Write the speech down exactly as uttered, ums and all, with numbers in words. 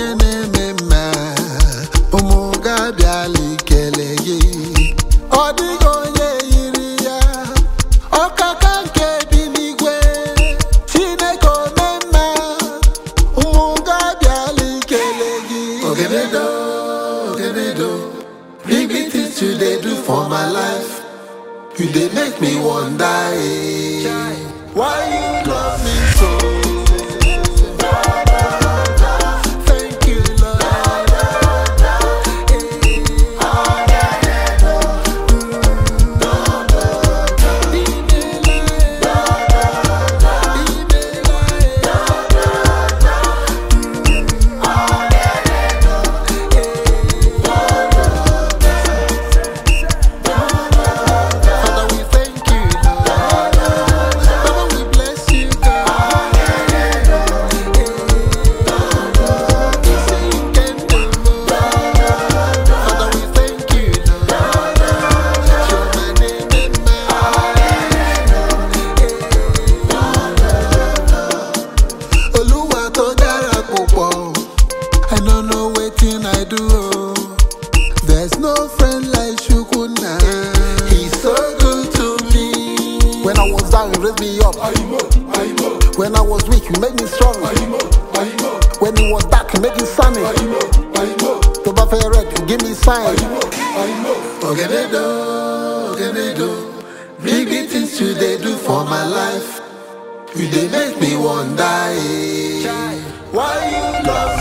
onye na-eme mma ụmụ ga-abịa likele gị ọ dịghị onye yiri ya ọkaka nke bi n'igwe Chineke ome mma ụmụ ga-abịa likele gị ogenedo ogenedo big things you dey do for my life you dey make me wonder eh, why you love me so. I don't know wetin I do. Oh. There's no friend like Shukuna. He's so good to me. When I was down, you raised me up. When I was weak, you made me strong. When it was dark, you made it sunny. To buff a red, you give me sign. Ogenedo, Ogenedo, big things you they do for my life. You they make me wonder eh, why you love